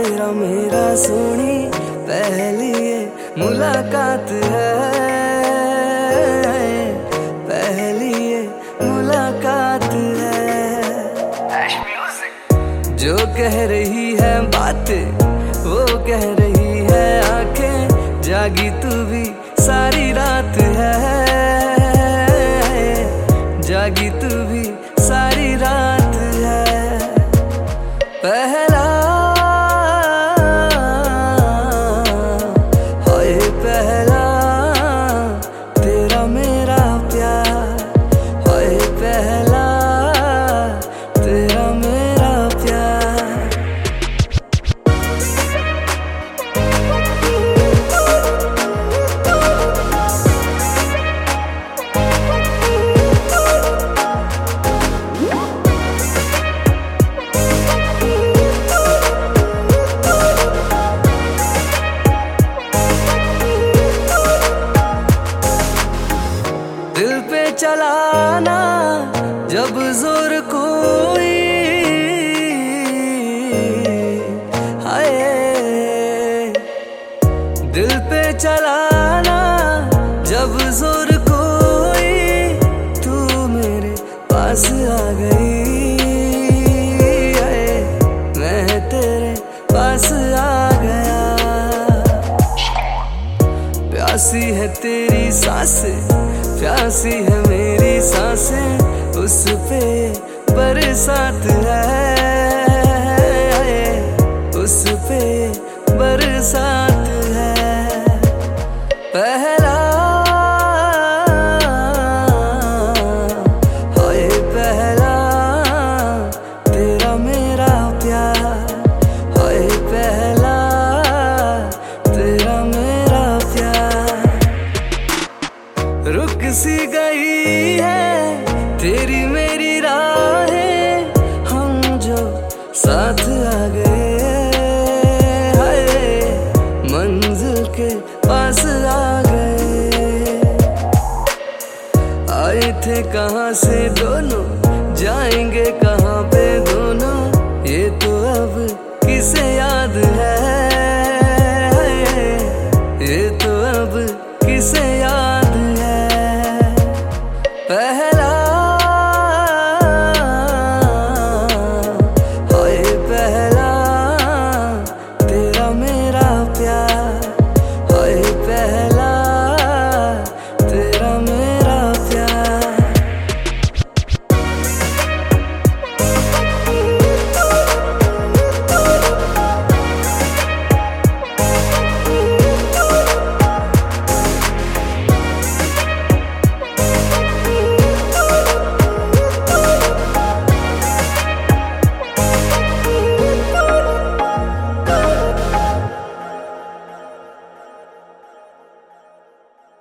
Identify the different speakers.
Speaker 1: तेरा मेरा सोनी पहली ये मुलाकात है, पहली ये मुलाकात है। जो कह रही है बातें वो कह रही है आंखें, जागी तू भी सारी रात है, जागी तू भी सारी रात है। पहला हाय पहला तेरा मेरा प्यार, हाय पहला तेरा मेरा प्यार। दिल पे चलाना जब जोर कोई, हाय दिल पे चलाना जब जोर कोई, तू मेरे पास आ गई, मैं तेरे पास आ गया। प्यासी है तेरी सांसें, प्यासी है मेरी सांसें, उस पे बरसात है, उस पे बरसात है। पहला हाय पहला तेरा मेरा प्यार, हाय पहला तेरा मेरा प्यार। रुक सी गई है तेरी मेरी राहें, हम जो साथ आ गए, हाय मंजिल के पास आ गए। आए थे कहाँ से दोनों, जाएंगे कहाँ पे दोनों, ये तो अब किसे याद है।